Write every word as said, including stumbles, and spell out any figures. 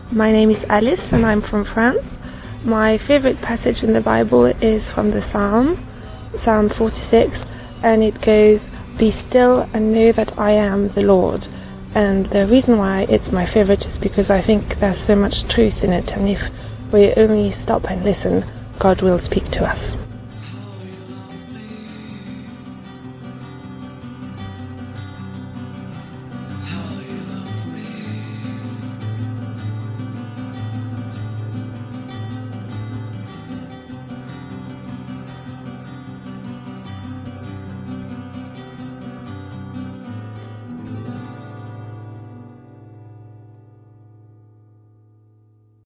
My name is Alice and I'm from France. My favorite passage in the Bible is from the Psalm, Psalm forty-six, and it goes, "Be still and know that I am the Lord." And the reason why it's my favorite is because I think there's so much truth in it, and if we only stop and listen, God will speak to us.